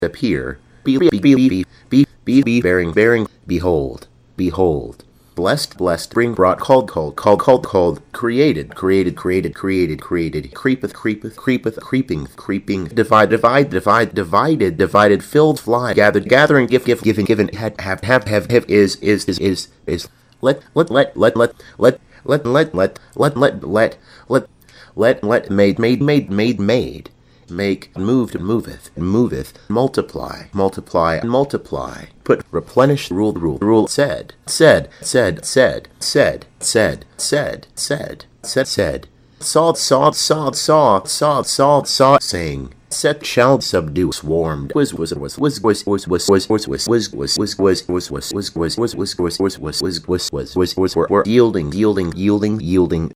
appear, bearing, behold, blessed, bring, brought, called, created, creepeth, creeping, divided, filled, fly, gathering, given, have, is, let, made, make, moveth, multiply, put, replenish, rule, said, saw, saying, set, shall, subdue, swarmed, was, were, yielding,